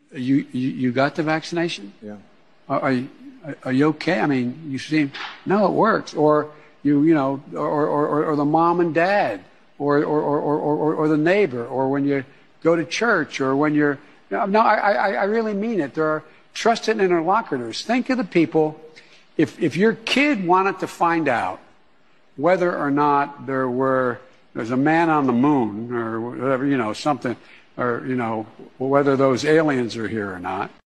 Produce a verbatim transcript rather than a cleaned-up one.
You, you you got the vaccination? Yeah. Are, are you are you okay? I mean, you seem no, it works. Or you you know, or or, or the mom and dad, or or, or or or or the neighbor, or when you go to church, or when you're no, no I I, I really mean it. There are trusted interlocutors. Think of the people. If if your kid wanted to find out whether or not there were there's a man on the moon or whatever, you know, something, or you know, whether those aliens are here or not.